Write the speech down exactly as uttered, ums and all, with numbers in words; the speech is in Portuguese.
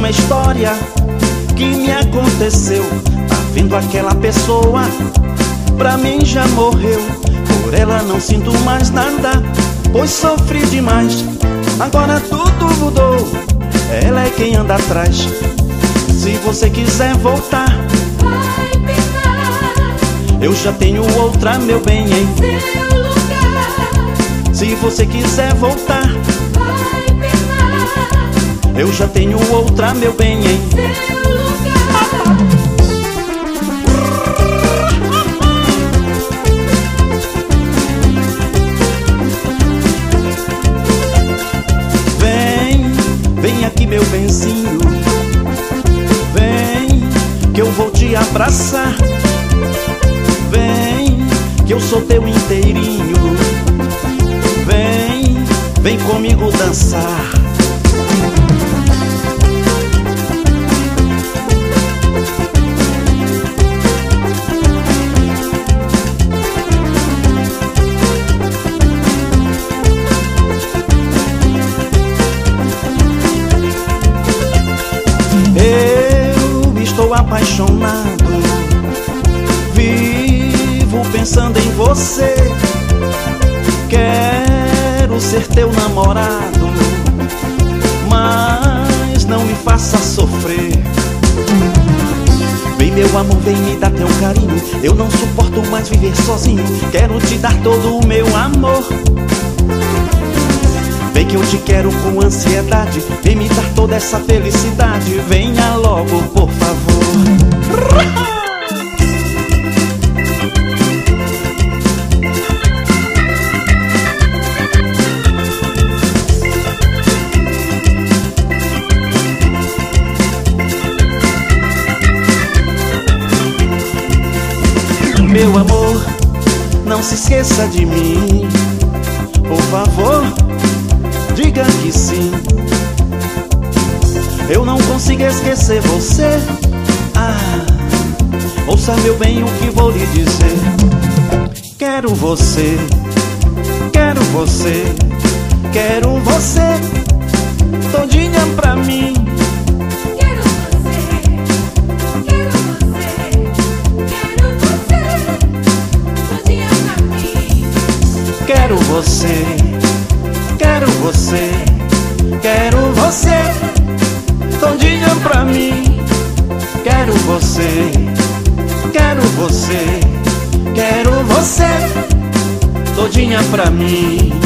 uma história que me aconteceu. Tá vendo aquela pessoa? Pra mim já morreu. Por ela não sinto mais nada, pois sofri demais. Agora tudo mudou, ela é quem anda atrás. Se você quiser voltar, vai penar. eu já tenho outra, meu bem, em Seu lugar, se você quiser voltar, vai penar. eu já tenho outra, meu bem, em Seu lugar, Vem, vem aqui, meu benzinho. Vem, que eu vou te abraçar. Vem, que eu sou teu inteirinho. Vem, vem comigo dançar. Eu estou apaixonado, vivo pensando em você. Quero ser teu namorado, mas não me faça sofrer. Vem, meu amor, vem me dar teu carinho. Eu não suporto mais viver sozinho. Quero te dar todo o meu amor. Vem que eu te quero com ansiedade. Vem me dar toda essa felicidade. Venha logo, por favor. Meu amor, não se esqueça de mim. Por favor, diga que sim. Eu não consigo esquecer você. Ah, ouça, meu bem, o que vou lhe dizer. Quero você, quero você, quero você todinha pra mim. quero você, quero você, quero você, todinha pra mim. Quero você, quero você, quero você todinha pra mim. Quero você, quero você, quero você todinha pra mim.